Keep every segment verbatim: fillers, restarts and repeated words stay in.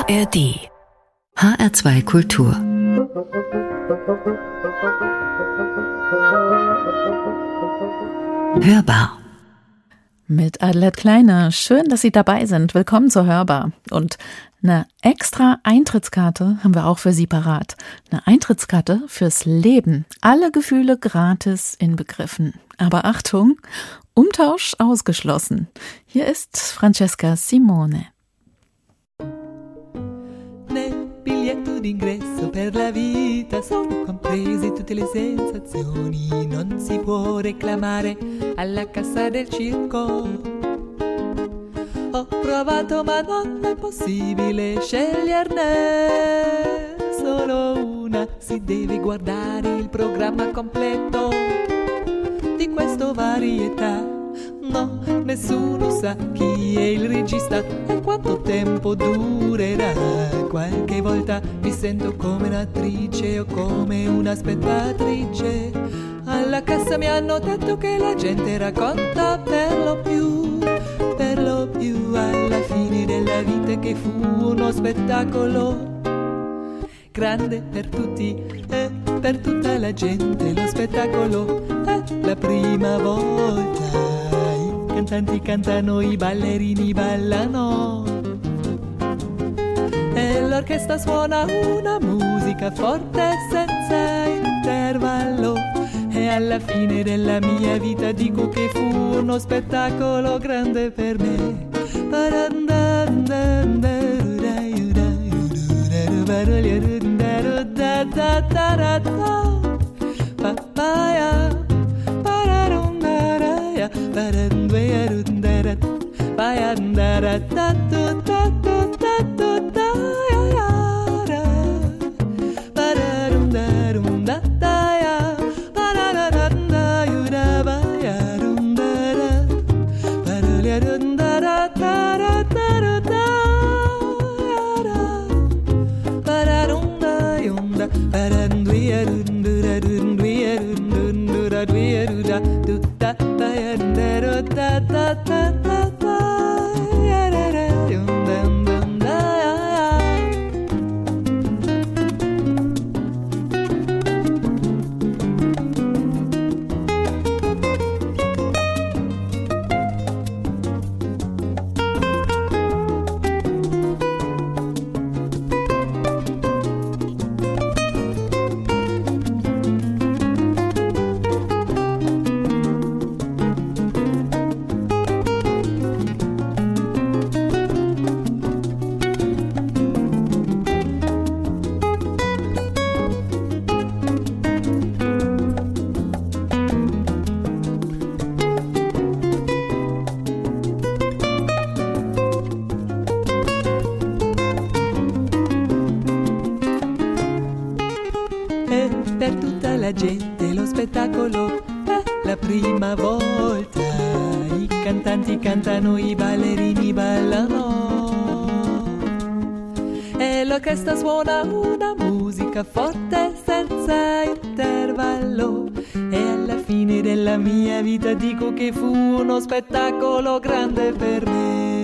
R D H R zwei Kultur Hörbar mit Adelheid Kleine. Schön, dass Sie dabei sind. Willkommen zur Hörbar. Und eine extra Eintrittskarte haben wir auch für Sie parat. Eine Eintrittskarte fürs Leben. Alle Gefühle gratis inbegriffen. Aber Achtung, Umtausch ausgeschlossen. Hier ist Francesca Simone. Biglietto d'ingresso per la vita sono comprese tutte le sensazioni, non si può reclamare alla cassa del circo. Ho provato ma non è possibile sceglierne solo una, si deve guardare il programma completo di questo varietà. No, nessuno sa chi è il regista e quanto tempo durerà. Qualche volta mi sento come un'attrice o come una spettatrice. Alla cassa mi hanno detto che la gente racconta per lo più, per lo più alla fine della vita che fu uno spettacolo grande per tutti e per tutta la gente. Lo spettacolo è la prima volta. I cantanti cantano, i ballerini ballano e l'orchestra suona una musica forte senza intervallo. E alla fine della mia vita dico che fu uno spettacolo grande per me. Per tutta la gente lo spettacolo è la prima volta. I cantanti cantano, i ballerini ballano e l'orchestra suona una musica forte senza intervallo. E alla fine della mia vita dico che fu uno spettacolo grande per me.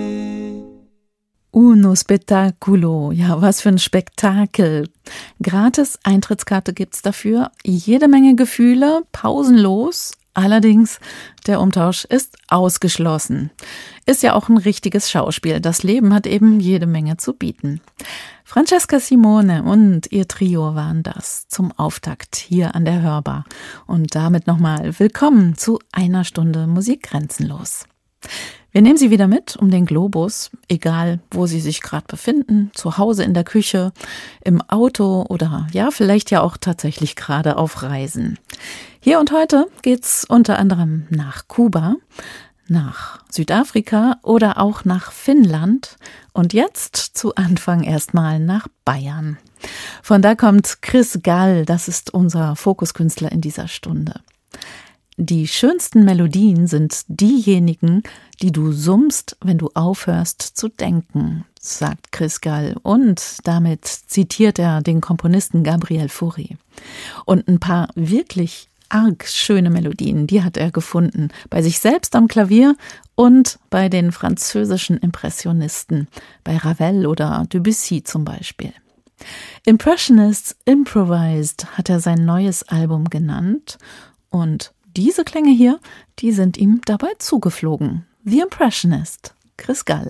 Uno Spettacolo, ja, was für ein Spektakel. Gratis Eintrittskarte gibt's dafür, jede Menge Gefühle, pausenlos. Allerdings, der Umtausch ist ausgeschlossen. Ist ja auch ein richtiges Schauspiel. Das Leben hat eben jede Menge zu bieten. Francesca Simone und ihr Trio waren das zum Auftakt hier an der Hörbar. Und damit nochmal willkommen zu einer Stunde Musik grenzenlos. Wir nehmen Sie wieder mit um den Globus, egal wo Sie sich gerade befinden, zu Hause in der Küche, im Auto oder ja, vielleicht ja auch tatsächlich gerade auf Reisen. Hier und heute geht's unter anderem nach Kuba, nach Südafrika oder auch nach Finnland und jetzt zu Anfang erstmal nach Bayern. Von da kommt Chris Gall, das ist unser Fokuskünstler in dieser Stunde. Die schönsten Melodien sind diejenigen, die du summst, wenn du aufhörst zu denken, sagt Chris Gall. Und damit zitiert er den Komponisten Gabriel Fauré. Und ein paar wirklich arg schöne Melodien, die hat er gefunden, bei sich selbst am Klavier und bei den französischen Impressionisten, bei Ravel oder Debussy zum Beispiel. Impressionists Improvised hat er sein neues Album genannt und diese Klänge hier, die sind ihm dabei zugeflogen. The Impressionist, Chris Gall.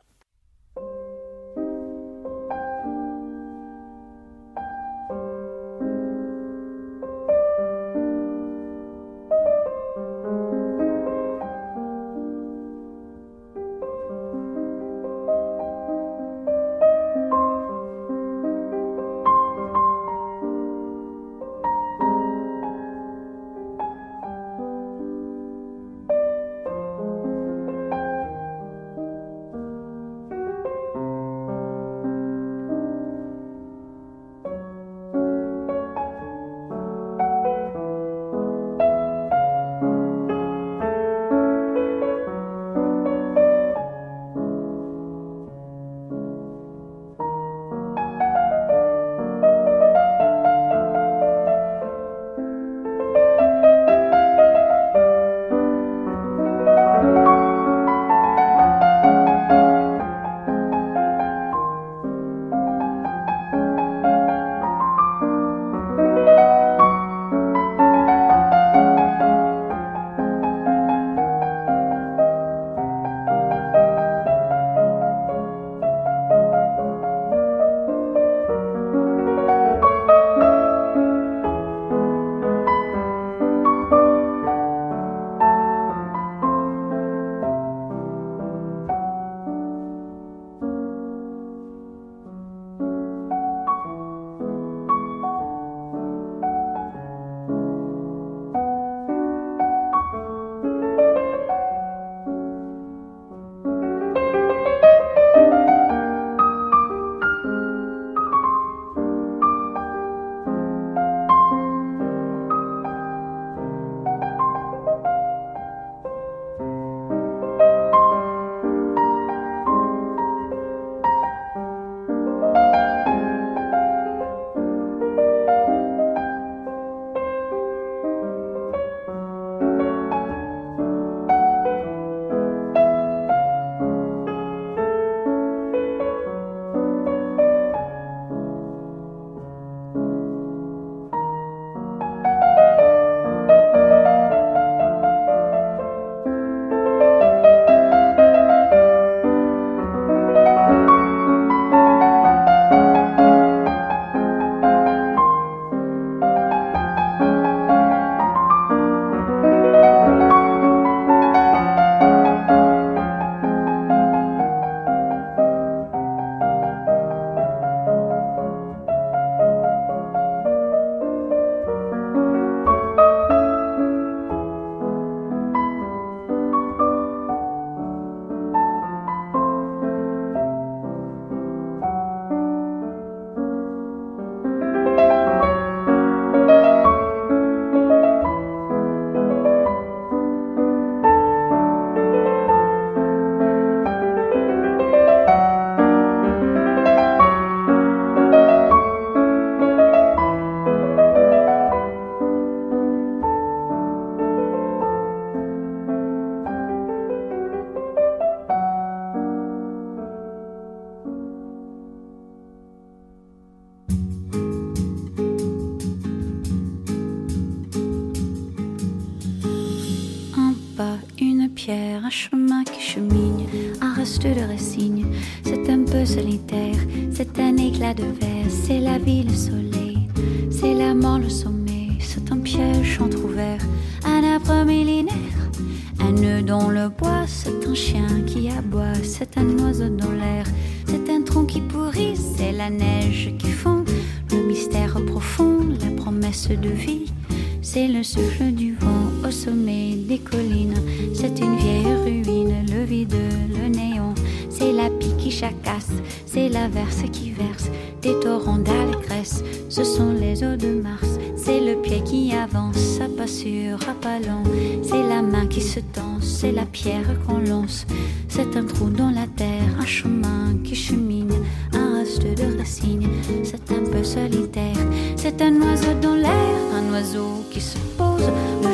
pierre, un chemin qui chemine, un reste de racines. C'est un peu solitaire, c'est un éclat de verre, c'est la vie, le soleil, c'est la mort, le sommet. C'est un piège entrouvert, un arbre millénaire, un nœud dans le bois, c'est un chien qui aboie, c'est un oiseau dans l'air, c'est un tronc qui pourrit, c'est la neige qui fond, le mystère profond, la promesse de vie. C'est le souffle du vent au sommet des collines. C'est une vieille ruine, le vide, le néant. C'est la pie qui jacasse, c'est l'averse qui verse des torrents d'allégresse. Ce sont les eaux de Mars. C'est le pied qui avance, à pas sûr, à pas lent. C'est la main qui se tend, c'est la pierre qu'on lance. C'est un trou dans la terre, un chemin qui chemine, un reste de racines. C'est un peu solitaire, c'est un oiseau dans l'air, un oiseau qui se pose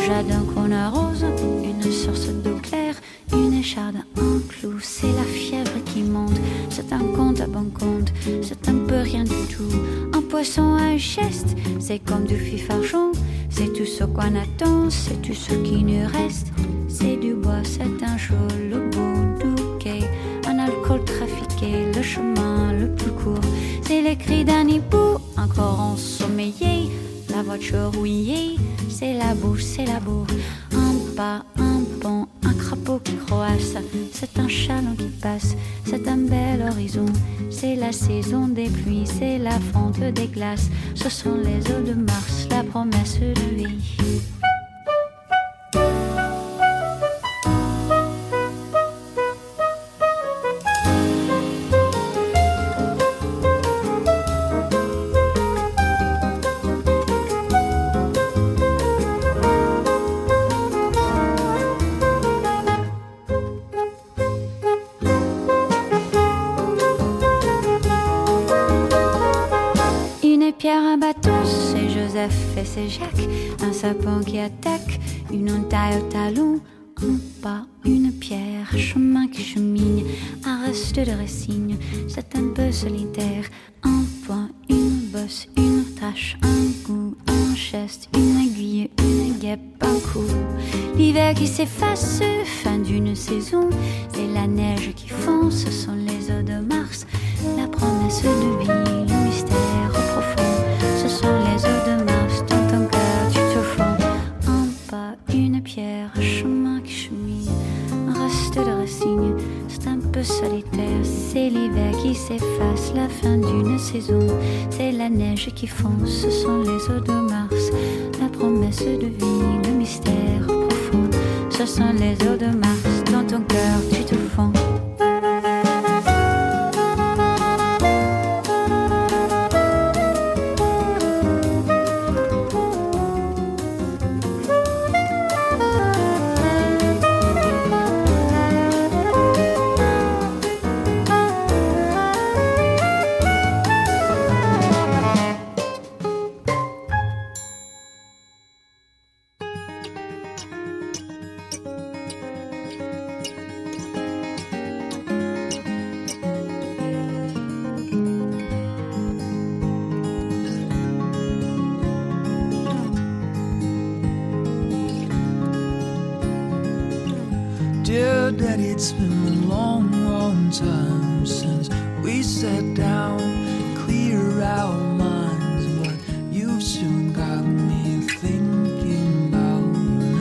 jardin qu'on arrose, une source d'eau claire, une écharde en clou. C'est la fièvre qui monte, c'est un compte à bon compte, c'est un peu rien du tout. Un poisson à une cheste, c'est comme du fifarchon. C'est tout ce qu'on attend, c'est tout ce qui nous reste. C'est du bois, c'est un chaud, le bout du quai, un alcool trafiqué, le chemin le plus court. C'est les cris d'un hibou, encore ensommeillé, la voiture rouillée. C'est la bouche, c'est la bourre, un pas, un pont, un crapaud qui croasse. C'est un chaland qui passe, c'est un bel horizon. C'est la saison des pluies, c'est la fonte des glaces. Ce sont les eaux de Mars, la promesse de vie. Et c'est Jacques, un sapin qui attaque, une entaille au talon, un pas, une pierre, un chemin qui chemine, un reste de racine, c'est un peu solitaire, un point, une bosse, une tache, un goût, un geste, une aiguille, une guêpe, un coup. L'hiver qui s'efface, fin d'une saison, c'est la neige qui fond, ce sont les eaux de Mars, la promesse de vie, le mystère profond, ce sont les eaux de Mars. Un chemin qui chemine, un reste de racine, c'est un peu solitaire, c'est l'hiver qui s'efface, la fin d'une saison, c'est la neige qui fond, ce sont les eaux de Mars, la promesse de vie, le mystère profond, ce sont les eaux de Mars, dans ton cœur tu te fonds. Dear Daddy, it's been a long, long time since we sat down, clear our minds, but you've soon got me thinking about you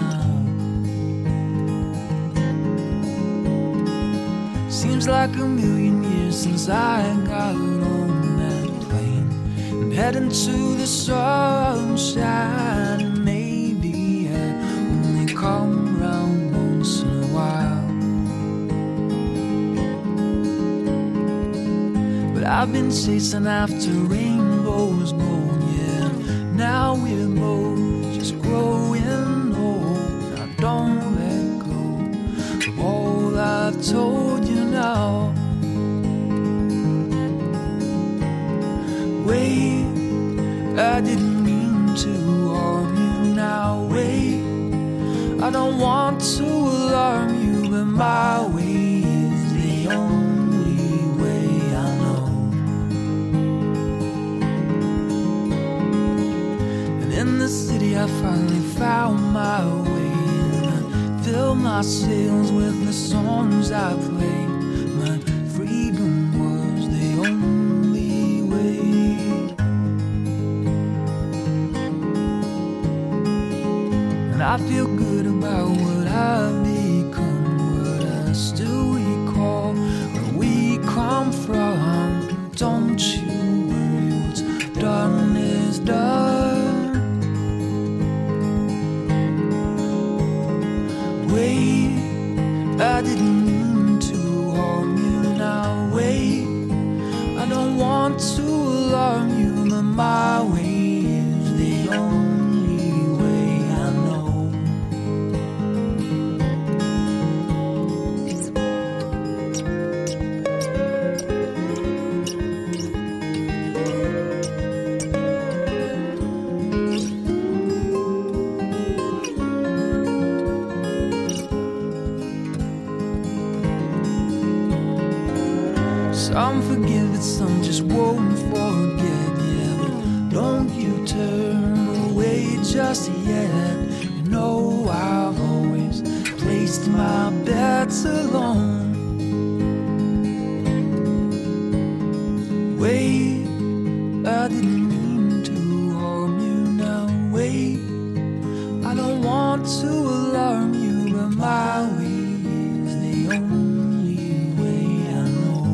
now. Seems like a million years since I got on that plane and heading to the sunshine, and maybe I only come round once in a while. But I've been chasing after rainbows gold, yeah. Now we're both just growing old. Now don't let go of all I've told you now. Wait, I didn't mean to harm you now. Wait, I don't want to alarm you, but my way is the only way I know. And in the city I finally found my way, and I fill my sails with the songs I play. My freedom was the only way. And I feel good about what I've become, but I still recall where we come from. Don't you worry, what's done is done. Wait, I didn't mean to Some forgive it, some just won't forget. Yeah, but don't you turn away just yet. You know I've always placed my bets alone. Wait, I didn't mean to harm you now. Wait, I don't want to alarm you, but my way is the only way I know.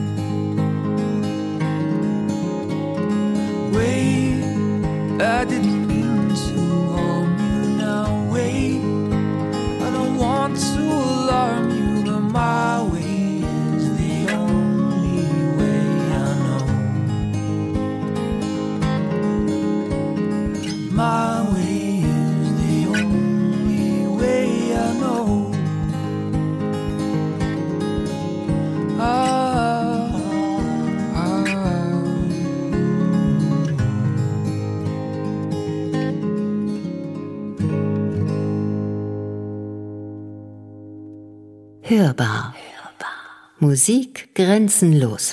Wait, I didn't mean to harm you now. Wait, I don't want to alarm you, but my way is the only way I know. My way is the only way I know. Ah, ah, ah. Hörbar. Musik grenzenlos.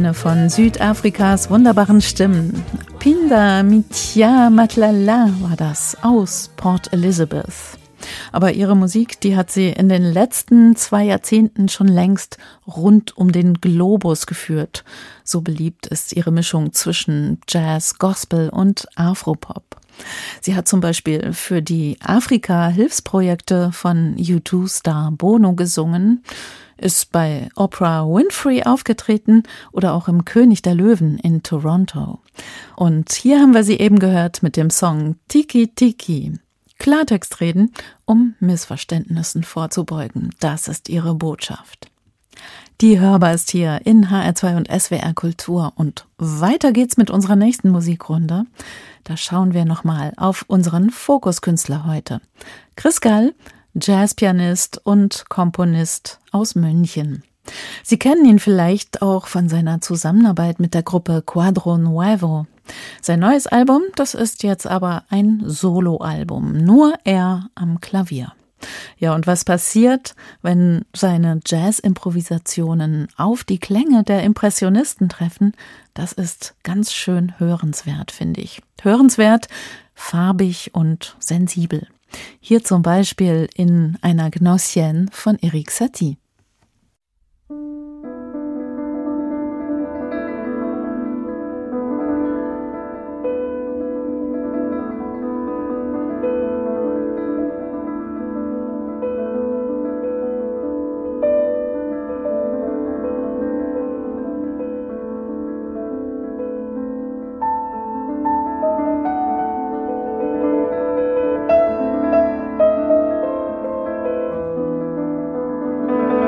Eine von Südafrikas wunderbaren Stimmen. Pinda Mitya Matlala war das aus Port Elizabeth. Aber ihre Musik, die hat sie in den letzten zwei Jahrzehnten schon längst rund um den Globus geführt. So beliebt ist ihre Mischung zwischen Jazz, Gospel und Afropop. Sie hat zum Beispiel für die Afrika-Hilfsprojekte von U zwei Star Bono gesungen, ist bei Oprah Winfrey aufgetreten oder auch im König der Löwen in Toronto. Und hier haben wir sie eben gehört mit dem Song Tiki Tiki. Klartext reden, um Missverständnissen vorzubeugen. Das ist ihre Botschaft. Die hörbar ist hier in H R zwei und S W R Kultur. Und weiter geht's mit unserer nächsten Musikrunde. Da schauen wir nochmal auf unseren Fokuskünstler heute. Chris Gall, Jazzpianist und Komponist aus München. Sie kennen ihn vielleicht auch von seiner Zusammenarbeit mit der Gruppe Quadro Nuevo. Sein neues Album, das ist jetzt aber ein Soloalbum, nur er am Klavier. Ja, und was passiert, wenn seine Jazz-Improvisationen auf die Klänge der Impressionisten treffen, das ist ganz schön hörenswert, finde ich. Hörenswert, farbig und sensibel. Hier zum Beispiel in einer Gnossienne von Erik Satie. Thank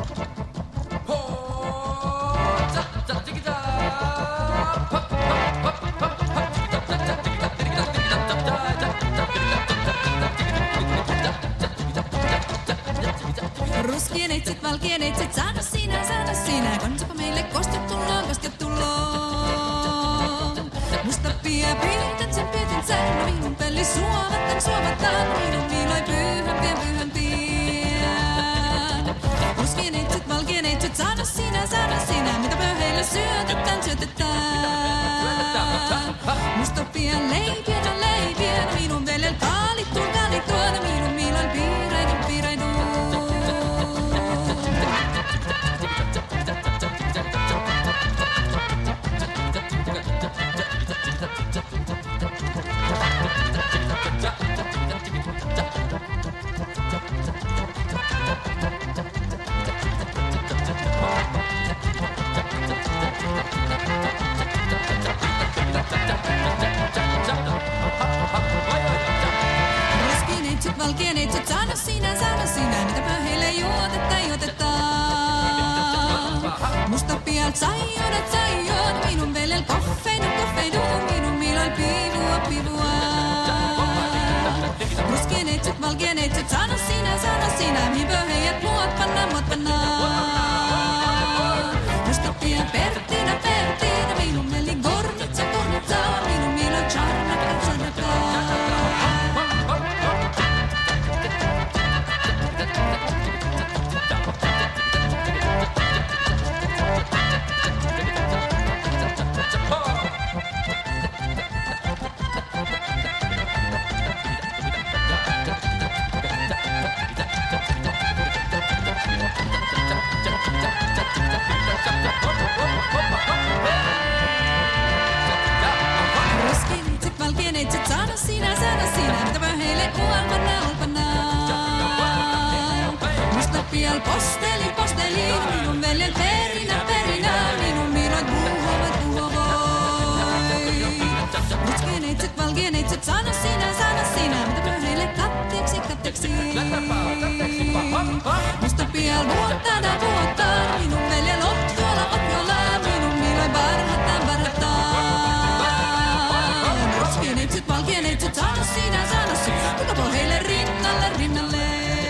Ruskienitsit, valkienitsit, sano sinä, sano sinä, kansapa meille kostetullaan, kosketullaan. Musta pia piitän sen pietän sen, no minun peli suovatan, suovatan, minun miiloi pyhän pien, pyhän pien. Ruskienitsit, valkienitsit, sano sinä, sano sinä, mitä pöyheille syötetään, syötetään. Musta pia leipiä, no leipiä, no minun veljel kaalittua, kaalittua, no minun miiloi piireidun, piireidun. Ruskienitsit, valkienitsit, sano sinä, sano sinä, mitä pöyheille juotetaan, juotetaan. Musta pialt saijuudet, saijuut, minun veljel koffeinu, koffeinu, minun miiloi pivua, pivua. Ruskienitsit, valkienitsit, sano sinä, sano sinä, mihin pöyheijät muot panna, muot panna. Musta pialt Perttina, Perttina, minun mieli gornitsa, gornitsa, minun miiloi charnaka, charnaka. Ruskienitsit, valkienitsit, sano sinä, sano sinä, mitä pöyheille uolpanna, uolpanna. Musta pial posteli, posteli, minun veljel perinä, perinä, minun miilot puhuvat, puhuvoi. Ruskienitsit, valkienitsit, sano sinä, sano sinä, mitä pöyheille katteeksi, katteeksi. Musta pial vuottana, vuottaa, minun veljel otjola, otjola, minun miiloi barhataan, barhataan. Ruskienitsit, valkienitsit, sano sinä, sano sinä, kuka pohjeille rinnalle, rinnalle.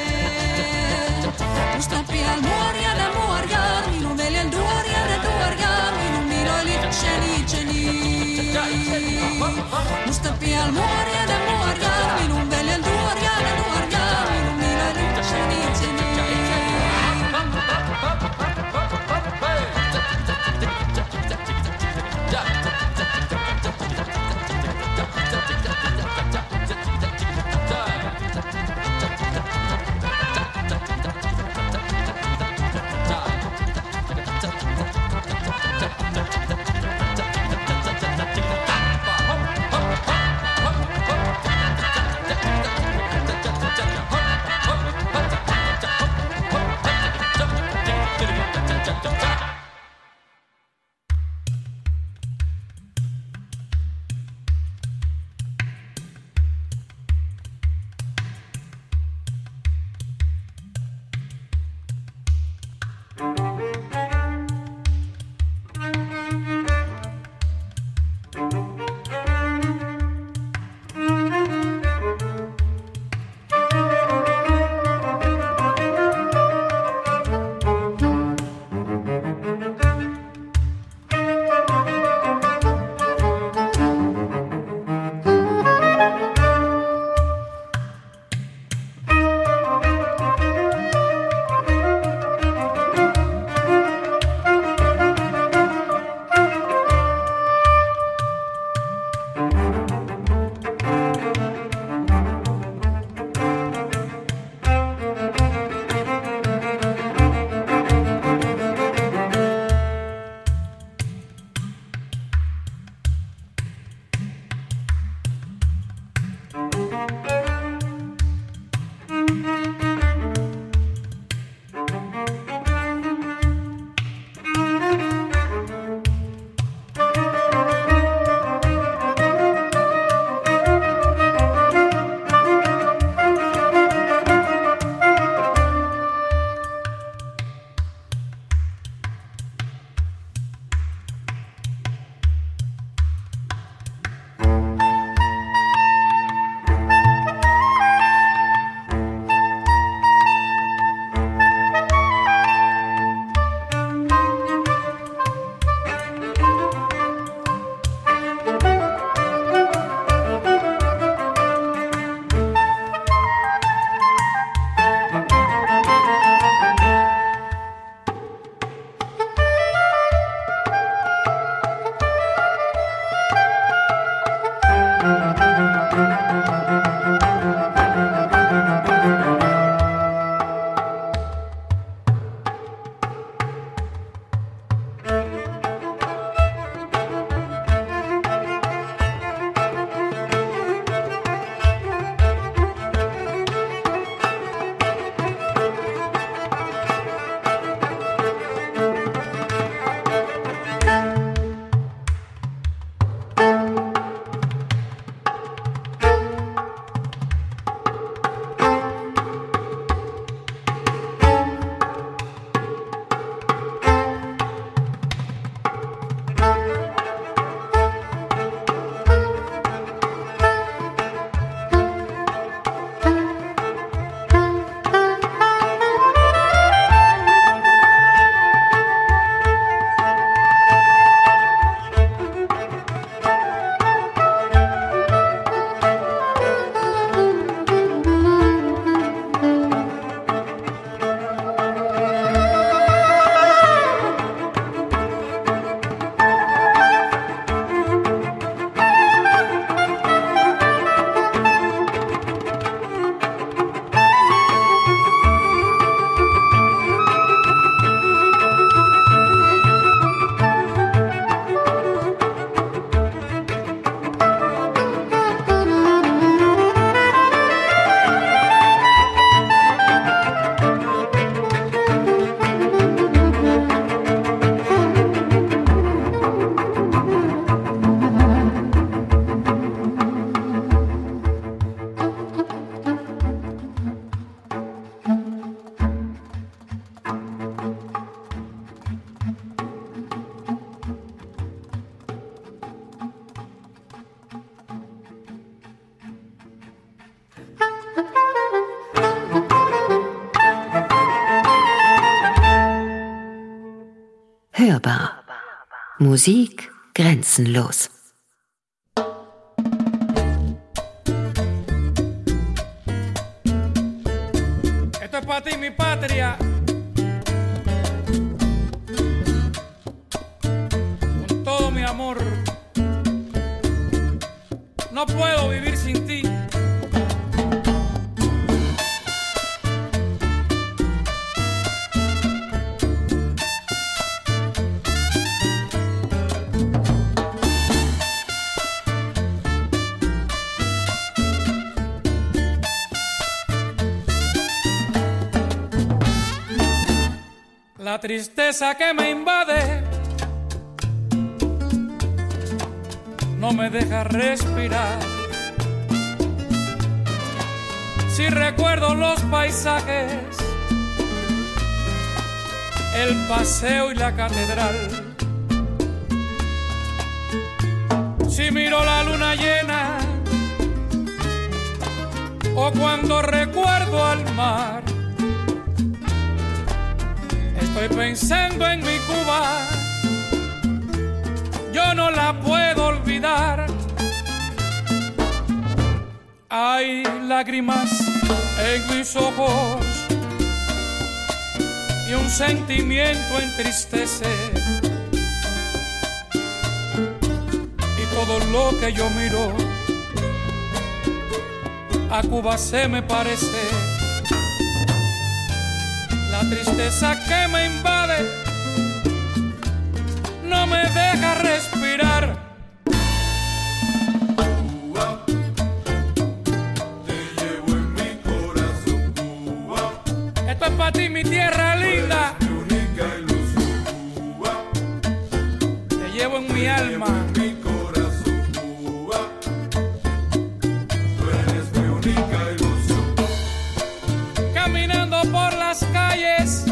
Musta pial muorjana, muorjana, minun veljel duorjana, duorjana, minun miiloi litseni, itseni. Musta pial muorjana, muorjana, minun veljel duorjana, duorjana, minun miiloi litseni, itseni. hörbar. Musik grenzenlos. Esto es para ti, mi patria. Con todo mi amor. No puedo vivir sin ti. La tristeza que me invade no me deja respirar. Si recuerdo los paisajes, el paseo y la catedral. Si miro la luna llena o cuando recuerdo al mar, estoy pensando en mi Cuba, yo no la puedo olvidar. Hay lágrimas en mis ojos y un sentimiento entristece, y todo lo que yo miro a Cuba se me parece. La tristeza que me invade no me deja respirar. Cuba, te llevo en mi corazón, Cuba. Esto es para ti, mi tierra linda. Mi única ilusión, Cuba. Te llevo en mi alma. En mi corazón, Cuba. Tú eres mi única ilusión. Caminando por las calles,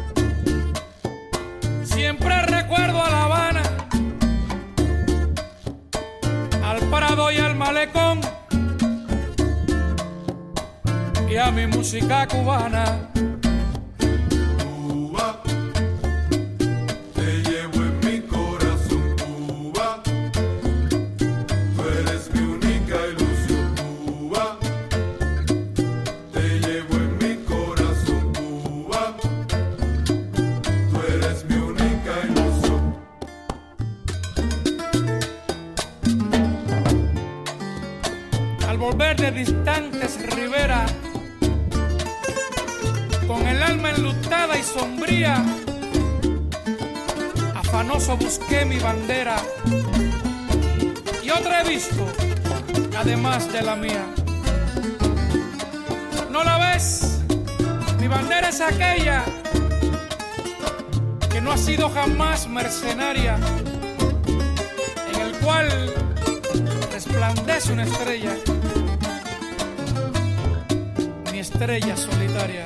siempre recuerdo a La Habana, al Prado y al Malecón, y a mi música cubana. Cuba, te llevo en mi corazón, Cuba. Tú eres mi única ilusión, Cuba. Te llevo en mi corazón, Cuba. Tú eres mi única ilusión. Al volver de distantes riberas, con el alma enlutada y sombría, afanoso busqué mi bandera, y otra he visto, además de la mía. ¿No la ves? Mi bandera es aquella que no ha sido jamás mercenaria, en el cual resplandece una estrella, mi estrella solitaria.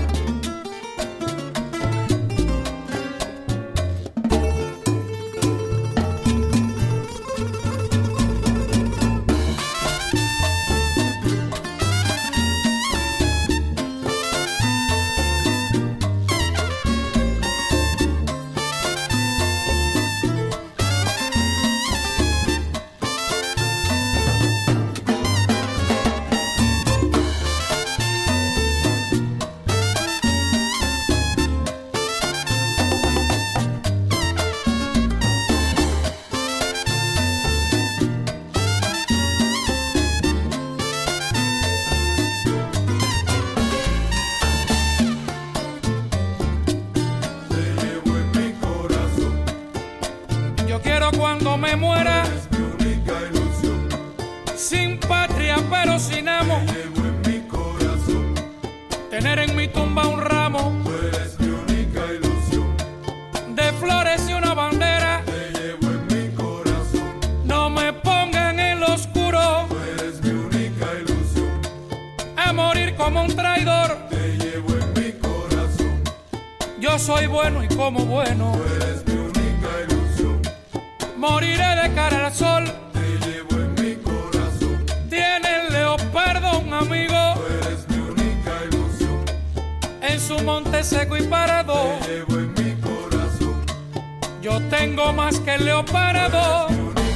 Cuando me muera, Es mi única ilusión. sin patria pero sin amo, Te llevo en mi corazón. tener en mi tumba un ramo Tú eres mi única ilusión. de flores y una bandera. Te llevo en mi corazón. No me pongan en lo oscuro Tú eres mi única ilusión. a morir como un traidor. Te llevo en mi corazón. Yo soy bueno y como bueno Tú eres mi única ilusión. moriré de cara al sol. Te llevo en mi corazón. Tiene el leopardo un amigo Tú eres mi única ilusión. en su monte seco y parado. Te llevo en mi corazón. Yo tengo más que el leopardo,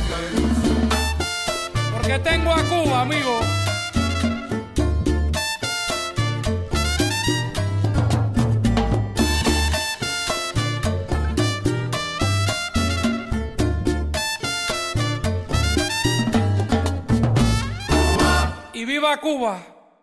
porque tengo a Cuba, amigo. Y viva Cuba.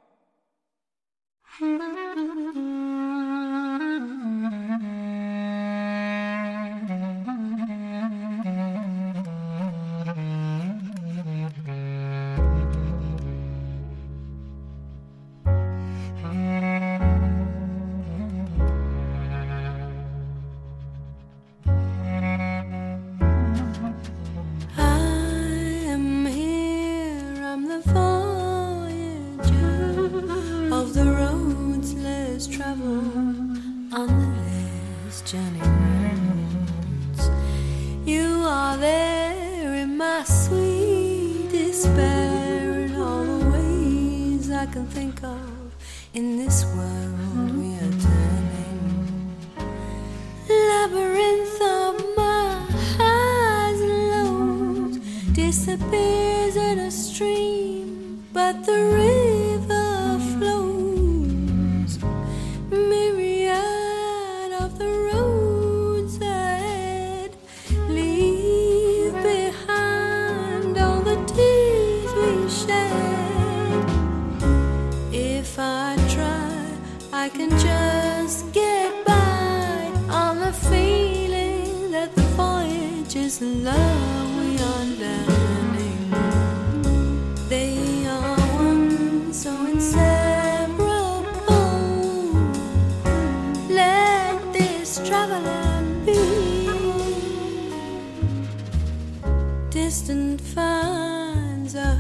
Distant finds a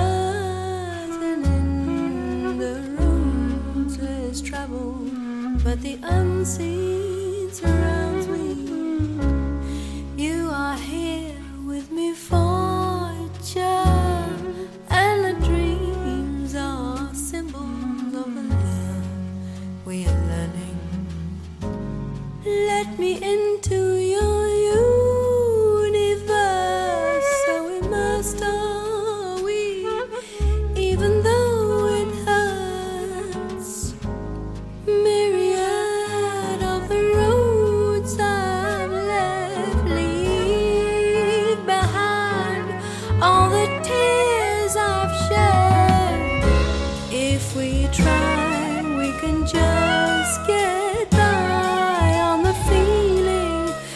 horizon in the roads less traveled, but the unseen surrounds me. You are here with me for each other, and the dreams are symbols of the land we are learning. Let me into your just get by on the feeling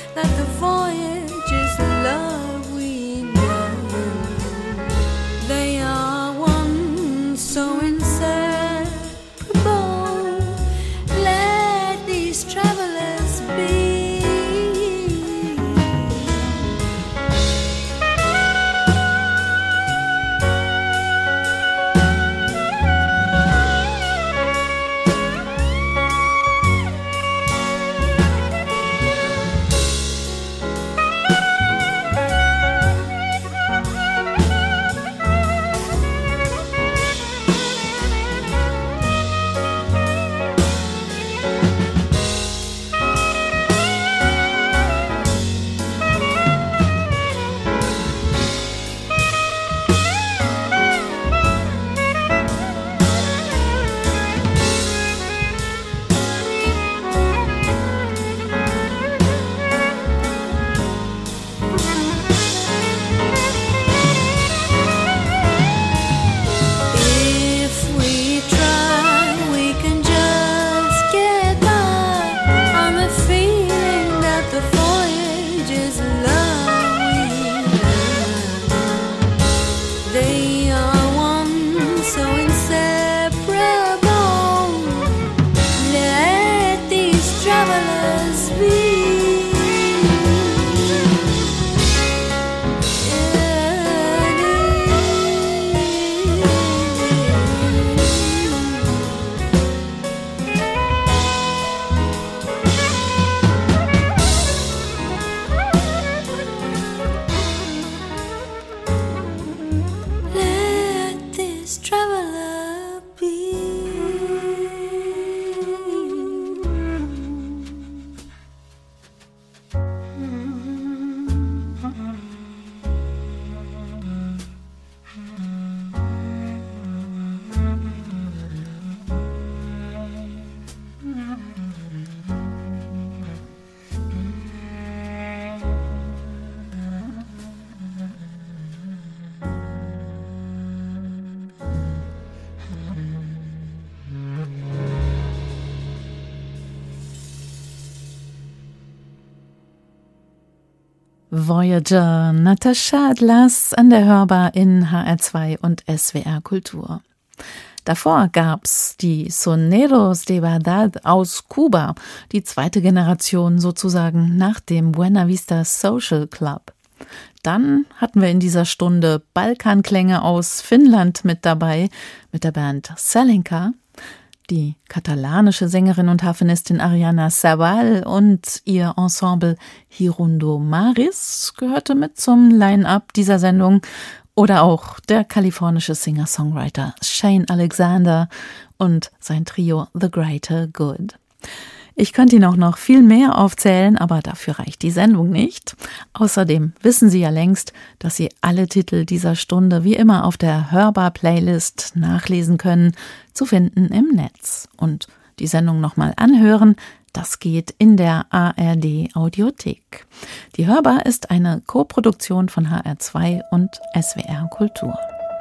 Voyager, Natascha Atlas an der Hörbar in H R zwei und S W R Kultur. Davor gab's die Soneros de Verdad aus Kuba, die zweite Generation sozusagen nach dem Buena Vista Social Club. Dann hatten wir in dieser Stunde Balkanklänge aus Finnland mit dabei, mit der Band Salenka. Die katalanische Sängerin und Harfenistin Ariana Sabal und ihr Ensemble Hirundo Maris gehörte mit zum Line-Up dieser Sendung. Oder auch der kalifornische Singer-Songwriter Shane Alexander und sein Trio The Greater Good. Ich könnte Ihnen auch noch viel mehr aufzählen, aber dafür reicht die Sendung nicht. Außerdem wissen Sie ja längst, dass Sie alle Titel dieser Stunde wie immer auf der Hörbar-Playlist nachlesen können, zu finden im Netz. Und die Sendung nochmal anhören, das geht in der A R D-Audiothek. Die Hörbar ist eine Koproduktion von H R zwei und S W R Kultur.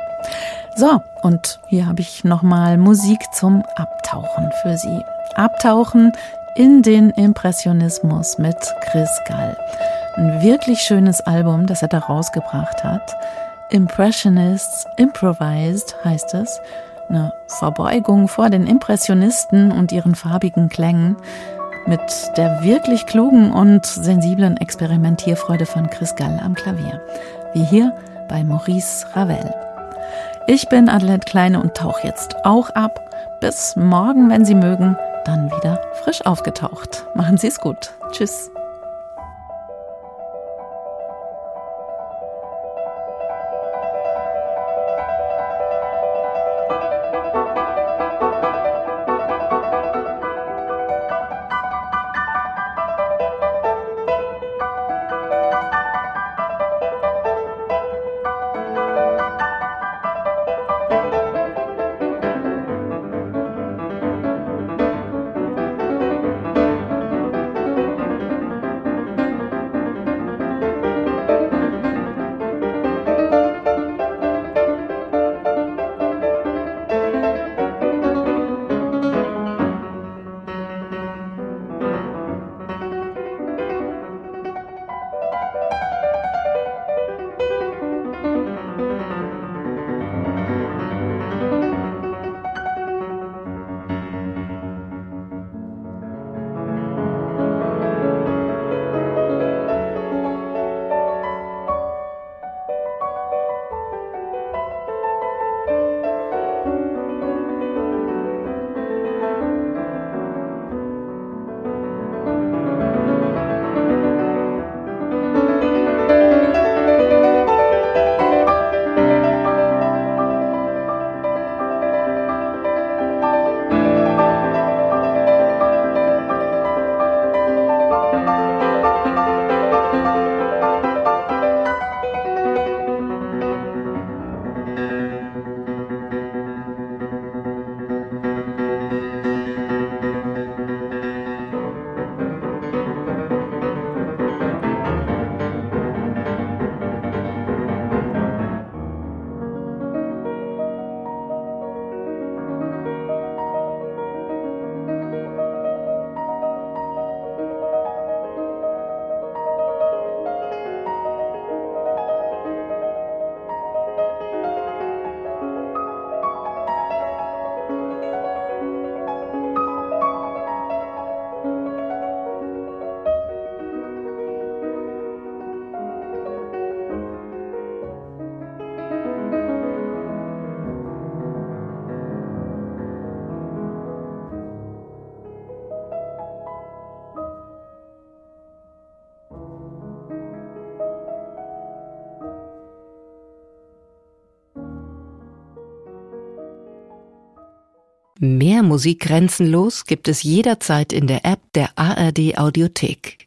So, und hier habe ich nochmal Musik zum Abtauchen für Sie. Abtauchen in den Impressionismus mit Chris Gall. Ein wirklich schönes Album, das er da rausgebracht hat. Impressionists Improvised heißt es. Eine Verbeugung vor den Impressionisten und ihren farbigen Klängen. Mit der wirklich klugen und sensiblen Experimentierfreude von Chris Gall am Klavier. Wie hier bei Maurice Ravel. Ich bin Adelheid Kleine und tauche jetzt auch ab. Bis morgen, wenn Sie mögen, dann wieder frisch aufgetaucht. Machen Sie es gut. Tschüss. Mehr Musik grenzenlos gibt es jederzeit in der App der A R D Audiothek.